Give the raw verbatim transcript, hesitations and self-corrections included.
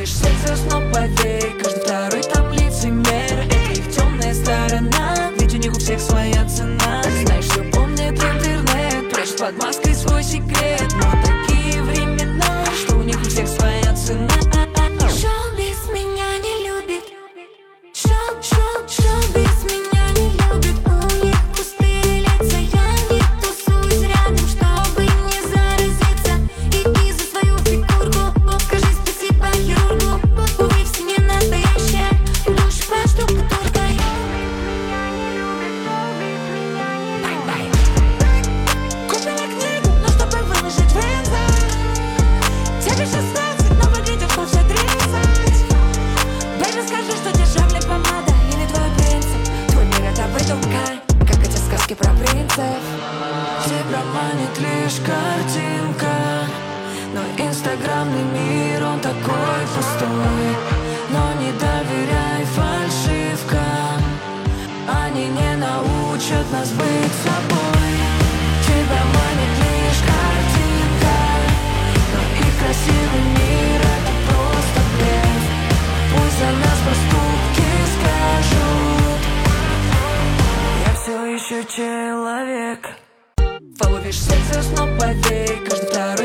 Ловишь сердце снов, поверь, каждый второй там лицемер. Это их темная сторона, ведь у них у всех своя цена. Знаешь, все помнит интернет, прячет под маской свой секрет. Но такие времена, что у них у всех своя цена. Шоу без меня не любит. Шоу, шоу, шоу без меня не любит. У них пустые лица, я не тусуюсь рядом, чтобы не заразиться. Иди за свою фигурку, скажи спасибо хирургу. Увы, в семье настоящая душа под штукатуркой. Купила книгу, но чтобы выложить в инста. Тебе шестнадцать, но выглядишь в все тридцать. Бэйби, скажи, что дешевле помада или твой принцип. Твой мир это выдумка, как эти сказки про принцев. Тебя манит лишь картинка, но инстаграмный мир, он такой пустой. Но не доверяй фальшивкам, они не научат нас быть собой. Тебя манит лишь картинка, но их красивый мир это просто блеф. Пусть за нас поступки скажут, я все еще человек. Ловишь сердце снов, поверь, каждый второй